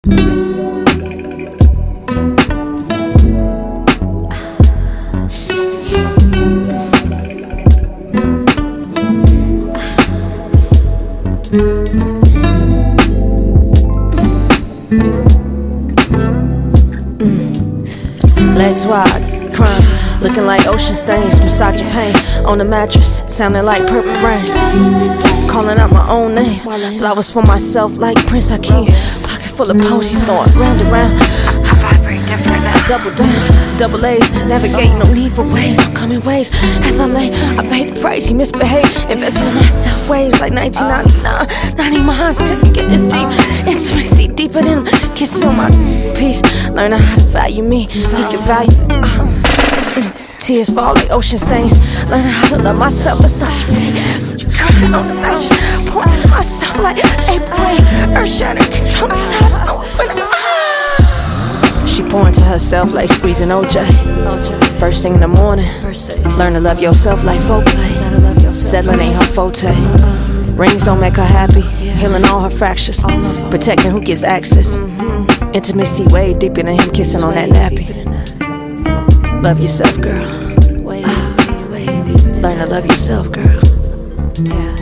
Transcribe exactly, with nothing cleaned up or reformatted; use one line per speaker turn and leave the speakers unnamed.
Legs wide, crime, looking like ocean stains. Massage your pain on the mattress, sounding like purple rain. Calling out my own name, flowers for myself like Prince Hakeem. Pocket full of posies going round and round. I vibrate different now. I double down, double A's, navigating, no need for waves. I'm coming waves as I lay. I paid the price, he misbehaved. Investing in myself, waves like nineteen ninety-nine. ninety miles, couldn't get this deep. Intimacy deeper than him, kissing on my peace. Learning how to value me, he can value uh, tears fall like ocean stains. Learning how to love myself beside me. Crying on the night, just pouring into myself like April rain. Earth shattering, traumatized, no when I She pouring to herself like squeezing O J. First thing in the morning, learn to love yourself like foreplay. Settling ain't her forte. Rings don't make her happy, healing all her fractures, protecting who gets access. Intimacy way deeper than him kissing on that nappy. Love yourself, girl. Learn to love yourself, girl. Yeah.